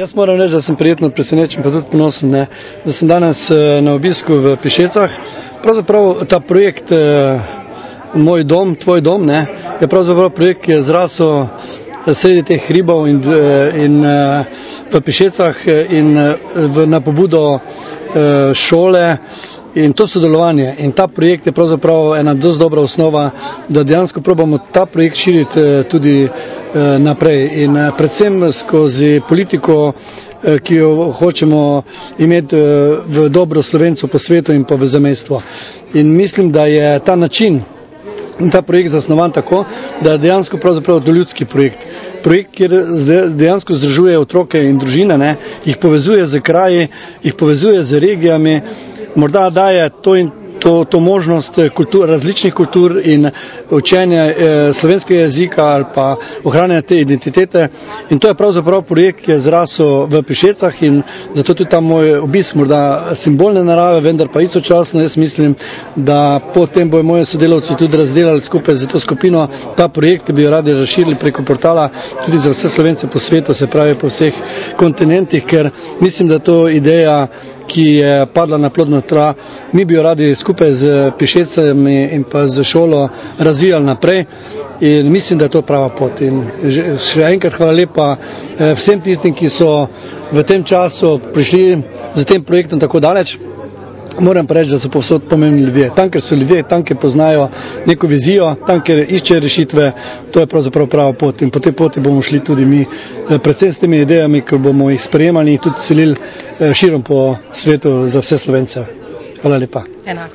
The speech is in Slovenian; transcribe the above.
Jaz moram reči, da sem prijetno presenečen, pa tudi ponosen, ne, da sem danes na obisku v Pišecah. Pravzaprav ta projekt Moj dom, tvoj dom, ne, je pravzaprav projekt, ki je zrasel sredi teh hribov in v Pišecah in na pobudo šole in to sodelovanje. In ta projekt je pravzaprav ena dosti dobra osnova, da dejansko probamo ta projekt širiti tudi naprej. In predvsem skozi politiko, ki jo hočemo imeti v dobro Slovencev po svetu in pa v zamejstvu. In mislim, da je ta način in ta projekt zasnovan tako, da je dejansko pravzaprav doljudski projekt. Projekt, kjer dejansko združuje otroke in družine, ne, jih povezuje z kraji, jih povezuje z regijami, morda daje to možnost različnih kultur in učenja slovenskega jezika ali pa ohranjanja te identitete. In to je pravzaprav projekt, ki je zrasel v Pišecah in zato tudi ta moj obisk morda simbolne narave, vendar pa istočasno jaz mislim, da potem bojo moji sodelavci tudi razdelali skupaj z to skupino ta projekt, ki bi jo radi razširili preko portala tudi za vse Slovence po svetu, se pravi po vseh kontinentih, ker mislim, da to ideja, ki je padla na plodna tla, mi bi jo radi skupaj z Pišecami in pa z šolo razvijali naprej in mislim, da je to prava pot. In še enkrat hvala lepa vsem tistim, ki so v tem času prišli z tem projektom tako daleč. Moram pa reči, da so povsod pomembni ljudje. Tam, kjer so ljudje, tam, kjer poznajo neko vizijo, tam, kjer iščejo rešitve, to je pravzaprav prava pot. In po tej poti bomo šli tudi mi, predvsem s temi idejami, ki bomo jih sprejemali in tudi selili širom po svetu za vse Slovence. Hvala lepa.